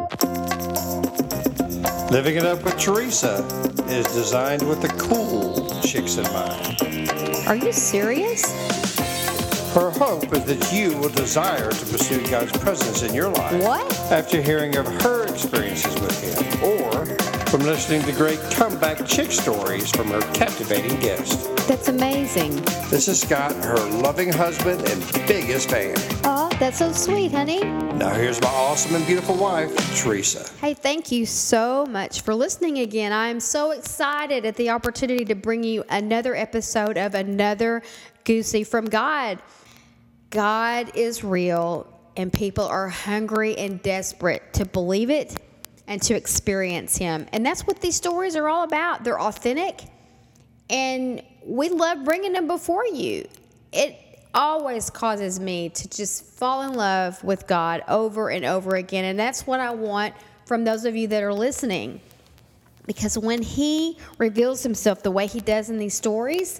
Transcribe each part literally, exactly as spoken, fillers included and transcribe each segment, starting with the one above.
Living It Up with Teresa is designed with the cool chicks in mind. Are you serious? Her hope is that you will desire to pursue God's presence in your life. What? After hearing of her experiences with Him, or from listening to great comeback chick stories from her captivating guest. That's amazing. This is Scott, her loving husband and biggest fan. Oh, that's so sweet, honey. Now here's my awesome and beautiful wife, Teresa. Hey, thank you so much for listening again. I'm so excited at the opportunity to bring you another episode of Another Goosey from God. God is real, and people are hungry and desperate to believe it and to experience Him. And that's what these stories are all about. They're authentic, and we love bringing them before you. It always causes me to just fall in love with God over and over again, and that's what I want from those of you that are listening. Because when He reveals Himself the way He does in these stories,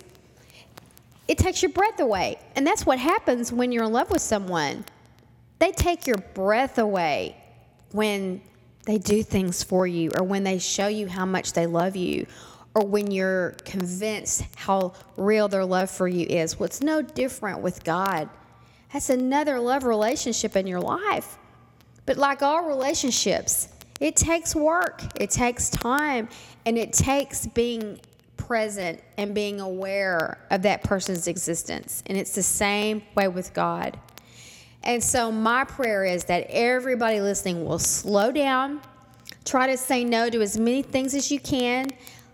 it takes your breath away. And that's what happens when you're in love with someone. They take your breath away when they do things for you, or when they show you how much they love you, or when you're convinced how real their love for you is. Well, it's no different with God. That's another love relationship in your life. But like all relationships, it takes work, it takes time, and it takes being present and being aware of that person's existence. And it's the same way with God. And so my prayer is that everybody listening will slow down, try to say no to as many things as you can,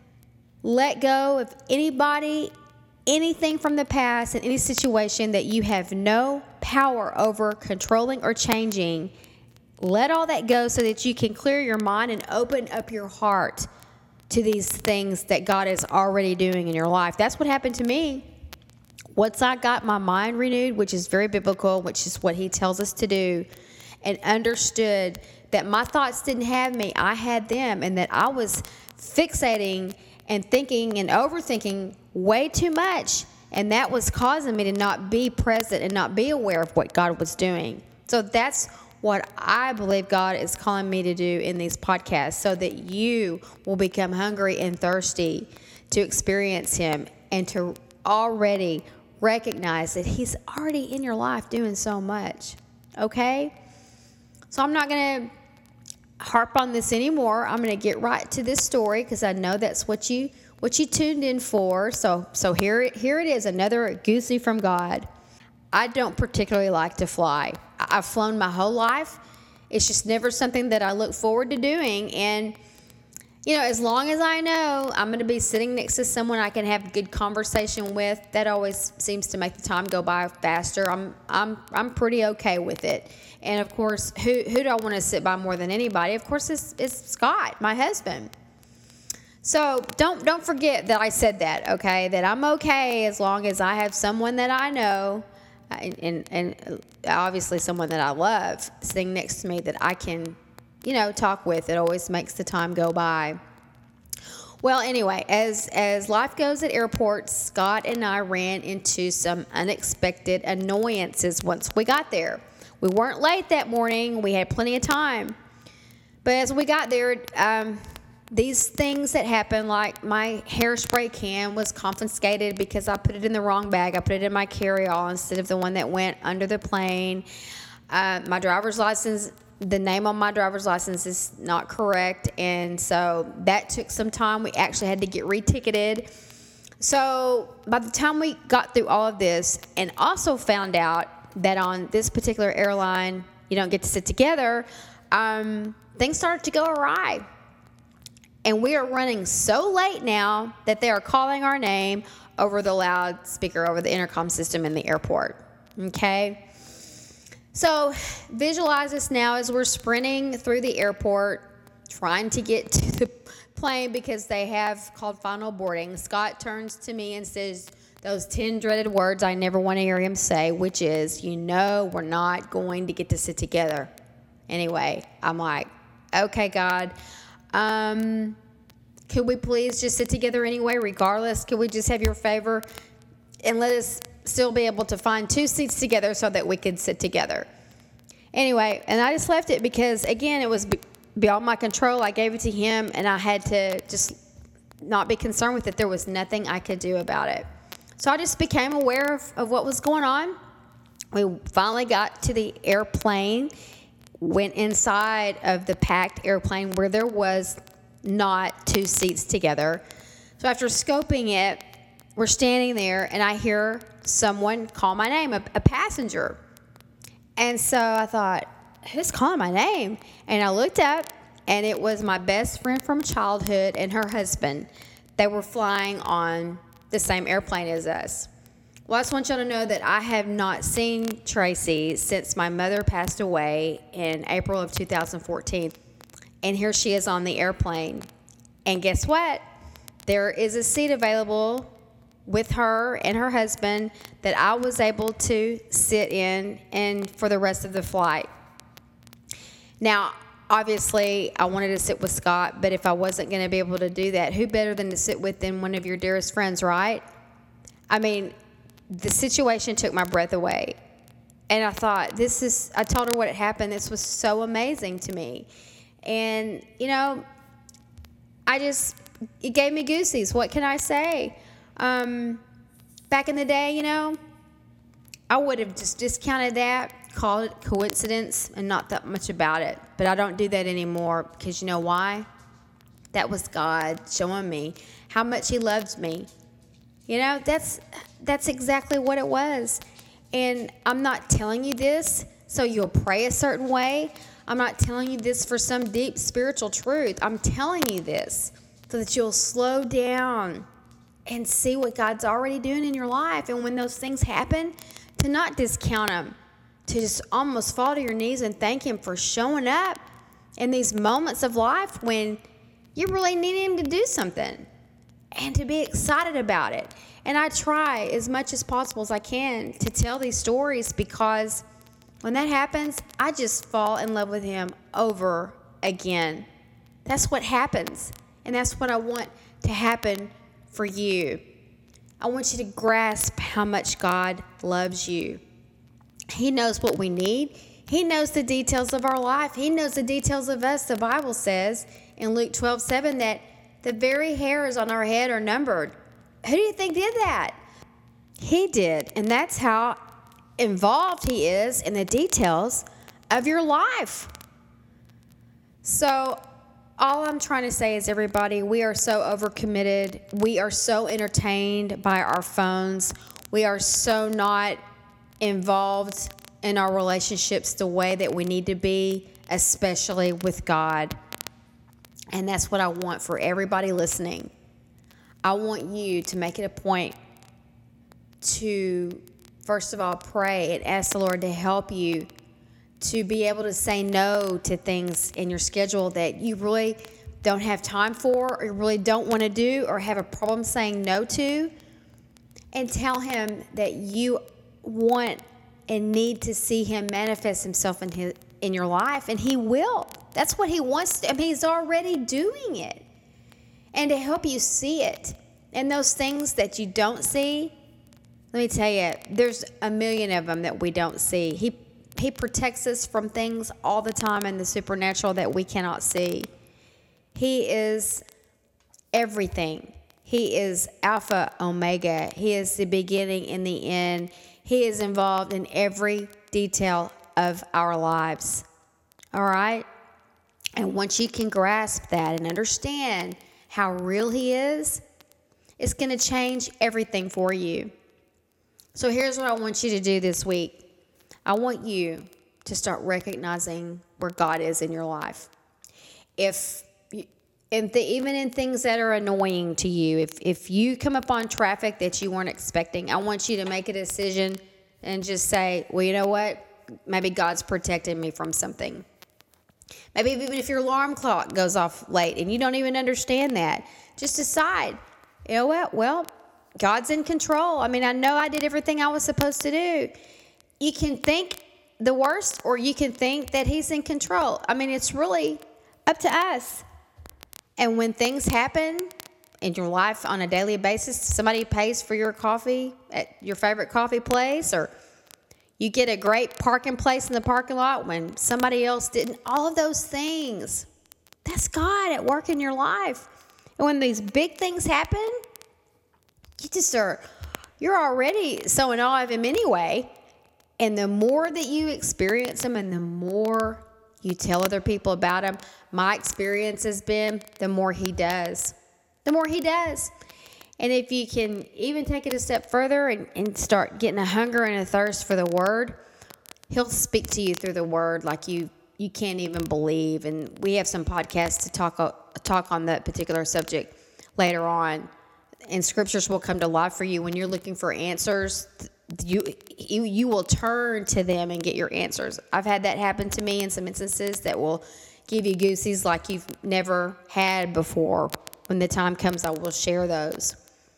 let go of anybody, anything from the past, and any situation that you have no power over controlling or changing. Let all that go so that you can clear your mind and open up your heart to these things that God is already doing in your life. That's what happened to me. Once I got my mind renewed, which is very biblical, which is what He tells us to do, and understood that my thoughts didn't have me, I had them, and that I was fixating and thinking and overthinking way too much, and that was causing me to not be present and not be aware of what God was doing. So that's what I believe God is calling me to do in these podcasts, so that you will become hungry and thirsty to experience Him and to already recognize that He's already in your life doing so much. Okay? So I'm not going to harp on this anymore. I'm going to get right to this story, because I know that's what you what you tuned in for. So so here it, here it is, another Goosey from God. I don't particularly like to fly. I've flown my whole life. It's just never something that I look forward to doing. And, you know, as long as I know I'm going to be sitting next to someone I can have good conversation with, that always seems to make the time go by faster. I'm I'm I'm pretty okay with it. And, of course, who who do I want to sit by more than anybody? Of course, it's, it's Scott, my husband. So don't don't forget that I said that, okay, that I'm okay as long as I have someone that I know, And, and and obviously someone that I love sitting next to me that I can, you know, talk with. It always makes the time go by. Well, anyway, as as life goes at airports, Scott and I ran into some unexpected annoyances once we got there. We weren't late that morning. We had plenty of time. But as we got there, um, these things that happened, like my hairspray can was confiscated because I put it in the wrong bag. I put it in my carry-all instead of the one that went under the plane. Uh, my driver's license, the name on my driver's license is not correct, and so that took some time. We actually had to get reticketed. So by the time we got through all of this, and also found out that on this particular airline, you don't get to sit together, um, things started to go awry. And we are running so late now that they are calling our name over the loudspeaker, over the intercom system in the airport. Okay? So visualize this now as we're sprinting through the airport, trying to get to the plane because they have called final boarding. Scott turns to me and says those ten dreaded words I never want to hear him say, which is, you know, we're not going to get to sit together. Anyway, I'm like, okay, God. Um, could we please just sit together anyway, regardless? Could we just have your favor and let us still be able to find two seats together so that we could sit together? Anyway, and I just left it because, again, it was beyond my control. I gave it to him, and I had to just not be concerned with it. There was nothing I could do about it. So I just became aware of, of what was going on. We finally got to the airplane, went inside of the packed airplane where there was not two seats together. So after scoping it, we're standing there, and I hear someone call my name, a, a passenger. And so I thought, who's calling my name? And I looked up, and it was my best friend from childhood and her husband. They were flying on the same airplane as us. Well, I just want y'all to know that I have not seen Tracy since my mother passed away in April of two thousand fourteen. And here she is on the airplane. And guess what? There is a seat available with her and her husband that I was able to sit in and for the rest of the flight. Now, obviously, I wanted to sit with Scott, but if I wasn't going to be able to do that, who better than to sit with than one of your dearest friends, right? I mean, the situation took my breath away. And I thought, this is, I told her what had happened. This was so amazing to me. And, you know, I just, it gave me goosies. What can I say? Um, back in the day, you know, I would have just discounted that, called it coincidence, and not thought much about it. But I don't do that anymore because you know why? That was God showing me how much He loves me. You know, that's that's exactly what it was. And I'm not telling you this so you'll pray a certain way. I'm not telling you this for some deep spiritual truth. I'm telling you this so that you'll slow down and see what God's already doing in your life. And when those things happen, to not discount them, to just almost fall to your knees and thank Him for showing up in these moments of life when you really need Him to do something, and to be excited about it. And I try as much as possible as I can to tell these stories because when that happens, I just fall in love with Him over again. That's what happens. And that's what I want to happen for you. I want you to grasp how much God loves you. He knows what we need. He knows the details of our life. He knows the details of us. The Bible says in Luke twelve seven that the very hairs on our head are numbered. Who do you think did that? He did. And that's how involved He is in the details of your life. So all I'm trying to say is, everybody, we are so overcommitted. We are so entertained by our phones. We are so not involved in our relationships the way that we need to be, especially with God. And that's what I want for everybody listening. I want you to make it a point to, first of all, pray and ask the Lord to help you to be able to say no to things in your schedule that you really don't have time for, or you really don't want to do, or have a problem saying no to. And tell Him that you want and need to see Him manifest Himself in his, in your life, and He will. That's what He wants to, I mean, He's already doing it. And to help you see it. And those things that you don't see, let me tell you, there's a million of them that we don't see. He He protects us from things all the time in the supernatural that we cannot see. He is everything. He is Alpha, Omega. He is the beginning and the end. He is involved in every detail of our lives. All right? And once you can grasp that and understand how real He is, it's going to change everything for you. So here's what I want you to do this week. I want you to start recognizing where God is in your life. If, if the, even in things that are annoying to you, if, if you come upon traffic that you weren't expecting, I want you to make a decision and just say, well, you know what? Maybe God's protecting me from something. Maybe even if your alarm clock goes off late and you don't even understand that, just decide, you know what? Well, God's in control. I mean, I know I did everything I was supposed to do. You can think the worst, or you can think that He's in control. I mean, it's really up to us. And when things happen in your life on a daily basis, somebody pays for your coffee at your favorite coffee place, or you get a great parking place in the parking lot when somebody else didn't. All of those things That's God at work in your life. And when these big things happen, you just are, you're already so in awe of him anyway. And the more that you experience him and the more you tell other people about him, my experience has been the more he does. The more he does. And if you can even take it a step further and, and start getting a hunger and a thirst for the word, he'll speak to you through the word like you you can't even believe. And we have some podcasts to talk uh, talk on that particular subject later on. And scriptures will come to life for you when you're looking for answers. You, you you will turn to them and get your answers. I've had that happen to me in some instances that will give you goosies like you've never had before. When the time comes, I will share those.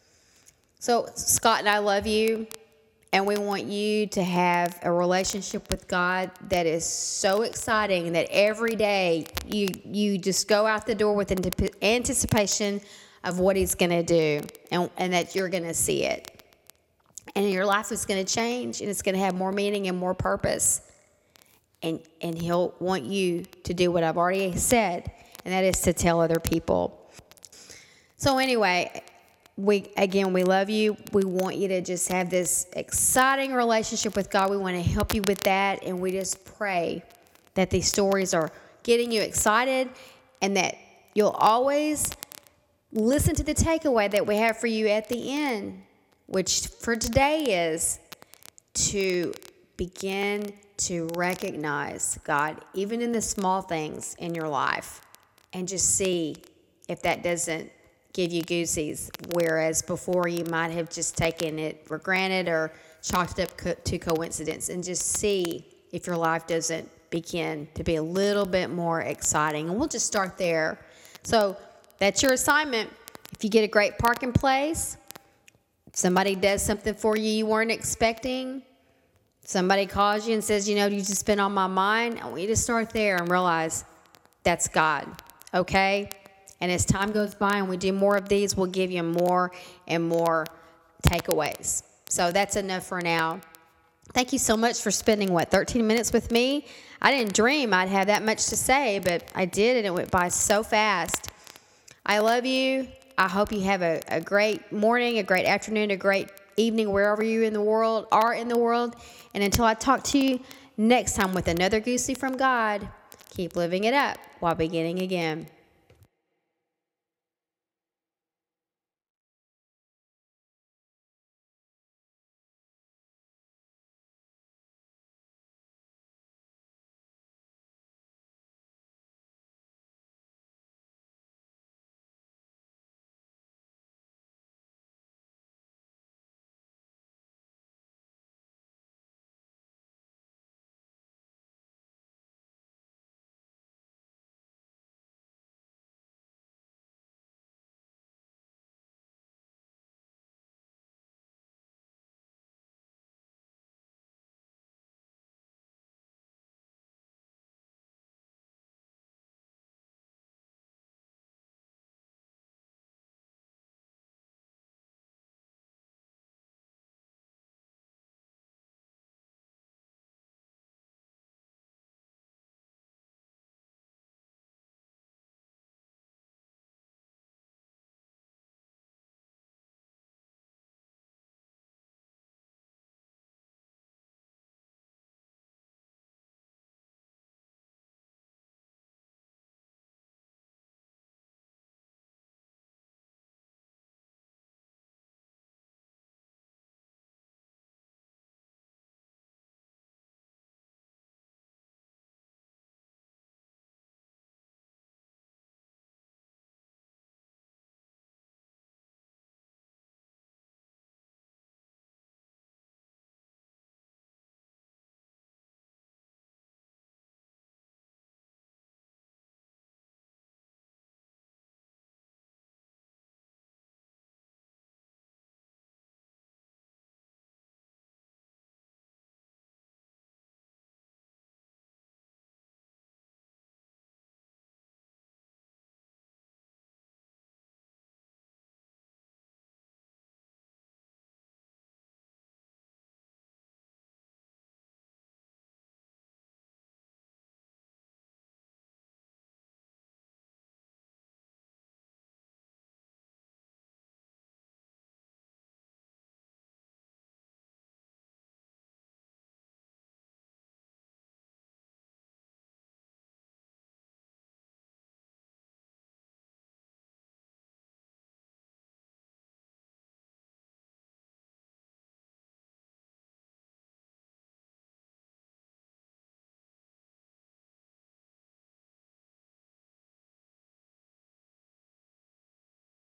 So Scott and I love you, and we want you to have a relationship with God that is so exciting that every day you you just go out the door with anticipation of what he's going to do, and, and that you're going to see it. And your life is going to change, and it's going to have more meaning and more purpose. And and he'll want you to do what I've already said, and that is to tell other people. So anyway, we again, we love you. We want you to just have this exciting relationship with God. We want to help you with that, and we just pray that these stories are getting you excited and that you'll always listen to the takeaway that we have for you at the end, which for today is to begin to recognize God, even in the small things in your life, and just see if that doesn't give you goosies, whereas before you might have just taken it for granted or chalked it up co- to coincidence, and just see if your life doesn't begin to be a little bit more exciting. And we'll just start there. So that's your assignment. If you get a great parking place, somebody does something for you you weren't expecting, somebody calls you and says, you know, you just been on my mind, I want you to start there and realize that's God, okay? And as time goes by and we do more of these, we'll give you more and more takeaways. So that's enough for now. Thank you so much for spending, what, thirteen minutes with me? I didn't dream I'd have that much to say, but I did, and it went by so fast. I love you. I hope you have a, a great morning, a great afternoon, a great evening, wherever you in the world are in the world. And until I talk to you next time with another Goosey from God, keep living it up while beginning again.